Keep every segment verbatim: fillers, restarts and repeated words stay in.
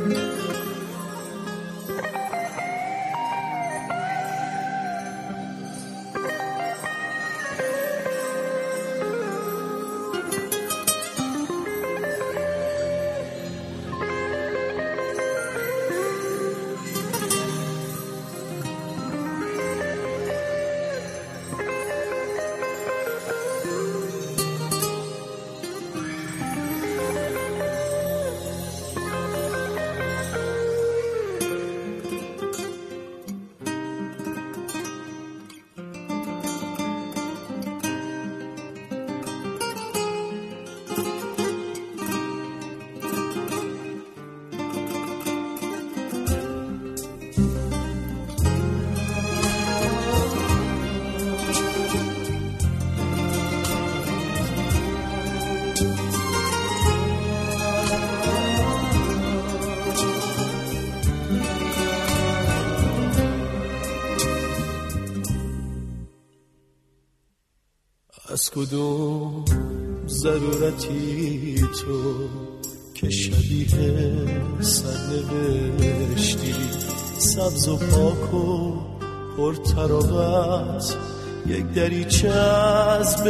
از کدوم ضرورتی تو که شبیه سرنوشتی، سبز و پاک و پرتراوت، یک دریچه از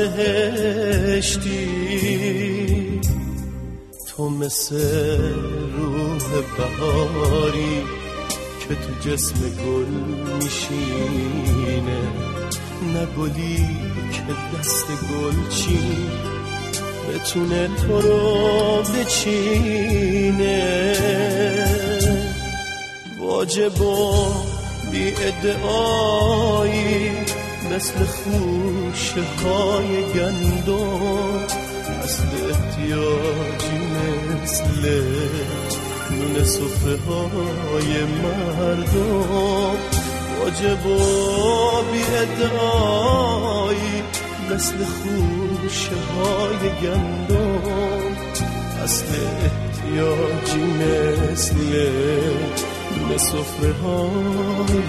بهشتی. تو مثل روح بهاری که تو جسم گل میشینه، نه گلی که دست گلچین بتونه تو رو بچینه. واجب و بی ادعایی مثل خوشه های گندم، اصل احتیاجی مثل نون سفره های مردم. واجب و بی ادعایی مثل خوشه های گندم، اصل احتیاجی مثل نون سفره های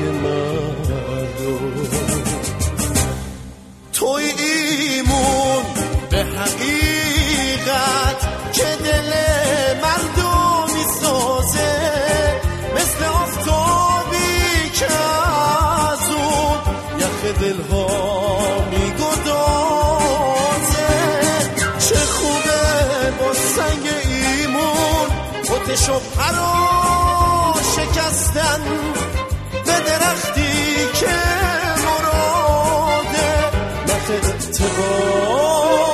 مردم. توی ایمون به حقیقت که دل مردم میسازه، مثل آفتابی که از اون یخ دلها میگدازه. چه خوبه با سنگ ایمون آتشو پرا شکستن به درختی که مراده نخ اتبار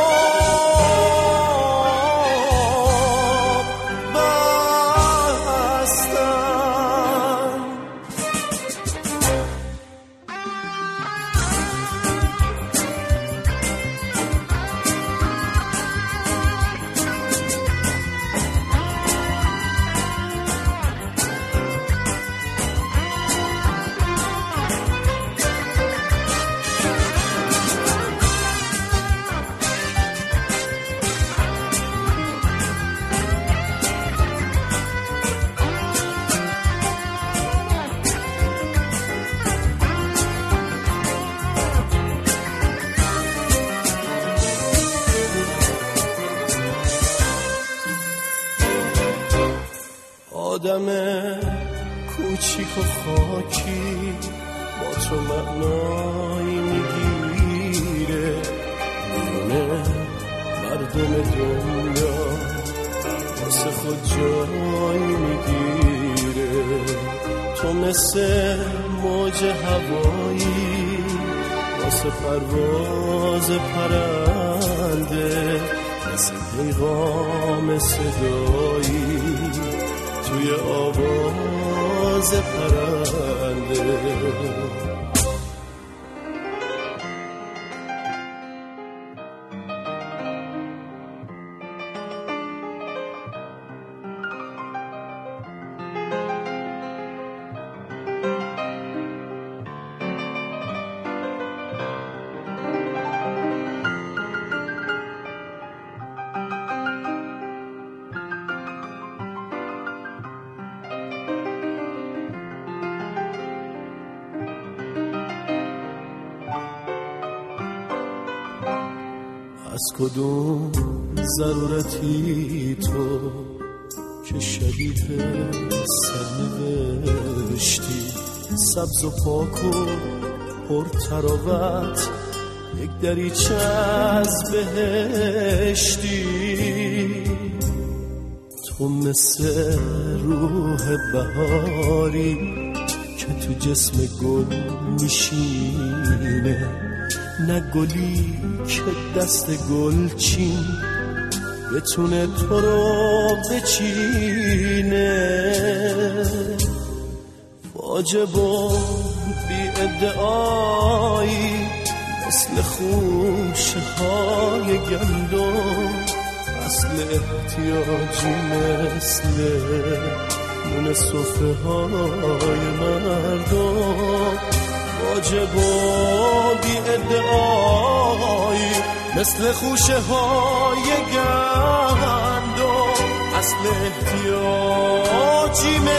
آدم کوچیک و خاکی با تو معنایی میگیره، میونه مردم دنیا واسه خود جایی میگیره. تو مثل موج هوایی واسه پرواز پرنده، مثل پیغام صدایی توی آواز پرنده. از کدوم ضرورتی تو که شبیه سرنوشتی، سبز و پاک و پر تراوت، یک دریچه از بهشتی. تو مثل روح بهاری که تو جسم گل میشینه، نه گلی که دست گلچین بتونه تو رو بچینه. واجب و بی ادعایی مثل خوشه های گندم، اصل احتیاجی مثل نون صفحه های مردم. واجب و بی ادعایی مثل خوشه های گندم، اصل احتیاجی مثل